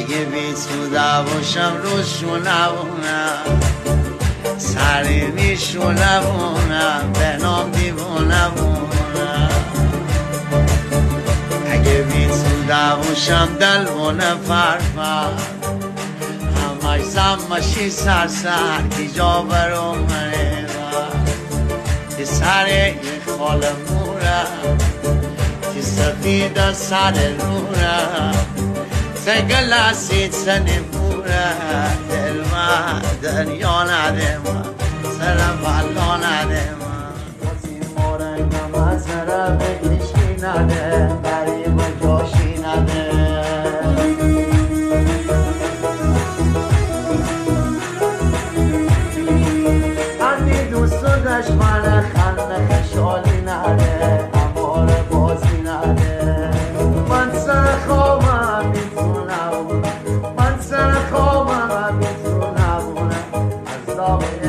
اگه بیسوده باشم روشون نبونم سری نیشون نبونم به نام دیوونه بونم اگه بیسوده باشم دلونه فرفر همش زمشی سر که جا برو منه که سر یه خال مورم که سفید سر رورم سگلاسی سنی مورم دل من دریا نده من سرم بلا نده من بازی مورنگم از سرم بکشی نده غریب جاشی نده هنی دوست و دشمن خنده خشالی نده امار بازی نده من سر خوابم میتونم من سر خوابم میتونم از داغ